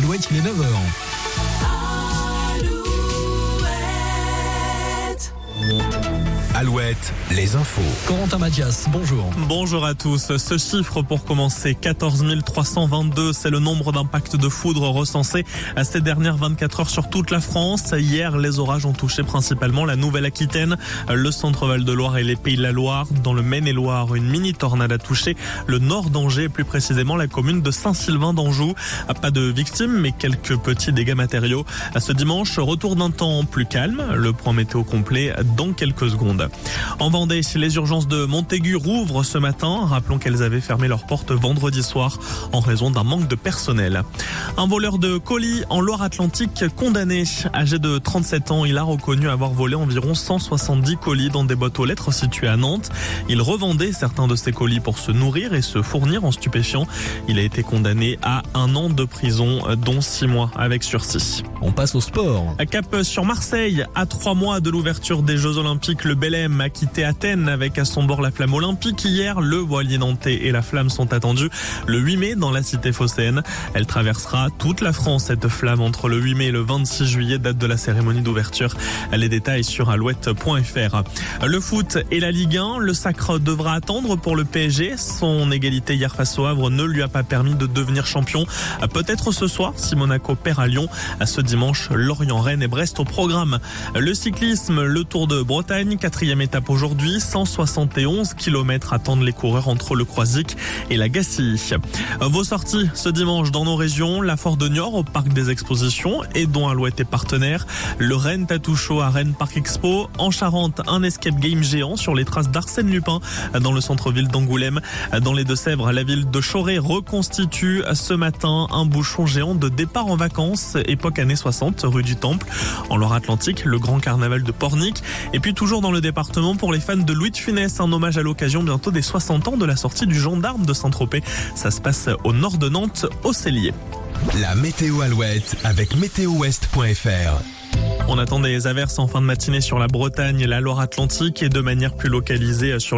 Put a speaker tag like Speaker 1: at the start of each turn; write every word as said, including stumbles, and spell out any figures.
Speaker 1: Alouette, il est neuf heures.
Speaker 2: Alouette, les infos.
Speaker 1: Corentin Mathias, bonjour.
Speaker 3: Bonjour à tous. Ce chiffre pour commencer, quatorze mille trois cent vingt-deux, c'est le nombre d'impacts de foudre recensés ces dernières vingt-quatre heures sur toute la France. Hier, les orages ont touché principalement la Nouvelle-Aquitaine, le centre-val de Loire et les Pays de la Loire. Dans le Maine-et-Loire, une mini-tornade a touché le nord d'Angers, plus précisément la commune de Saint-Sylvain d'Anjou. Pas de victimes, mais quelques petits dégâts matériaux. Ce dimanche, retour d'un temps plus calme. Le point météo complet dans quelques secondes. En Vendée, les urgences de Montaigu rouvrent ce matin. Rappelons qu'elles avaient fermé leurs portes vendredi soir en raison d'un manque de personnel. Un voleur de colis en Loire-Atlantique condamné. Âgé de trente-sept ans, il a reconnu avoir volé environ cent soixante-dix colis dans des boîtes aux lettres situées à Nantes. Il revendait certains de ces colis pour se nourrir et se fournir en stupéfiants. Il a été condamné à un an de prison, dont six mois avec sursis.
Speaker 1: On passe au sport.
Speaker 3: À Cap sur Marseille, à trois mois de l'ouverture des Jeux Olympiques, le Bel Air a quitté Athènes avec à son bord la flamme olympique. Hier, le voilier nantais et la flamme sont attendus le huit mai dans la cité phocéenne. Elle traversera toute la France, cette flamme, entre le huit mai et le vingt-six juillet, date de la cérémonie d'ouverture. Les détails sur alouette point f r. Le foot et la Ligue un, le sacre devra attendre pour le P S G. Son égalité hier face au Havre ne lui a pas permis de devenir champion. Peut-être ce soir, si Monaco perd à Lyon. Ce dimanche, Lorient, Rennes et Brest au programme. Le cyclisme, le Tour de Bretagne, quatrième étape aujourd'hui, cent soixante et onze kilomètres attendent les coureurs entre le Croisic et la Gacilly. Vos sorties ce dimanche dans nos régions, la Foire de Niort au Parc des Expositions et dont Alouette est partenaire, le Rennes Tattoo Show à Rennes Parc Expo, en Charente un escape game géant sur les traces d'Arsène Lupin dans le centre-ville d'Angoulême. Dans les Deux-Sèvres, la ville de Choré reconstitue ce matin un bouchon géant de départ en vacances, époque années soixante, rue du Temple. En Loire-Atlantique, le grand carnaval de Pornic. Et puis toujours dans le département, pour les fans de Louis de Funès, un hommage à l'occasion bientôt des soixante ans de la sortie du Gendarme de Saint-Tropez. Ça se passe au nord de Nantes, au Cellier.
Speaker 2: La météo Alouette avec météo ouest point f r.
Speaker 3: On attend des averses en fin de matinée sur la Bretagne et la Loire-Atlantique et de manière plus localisée sur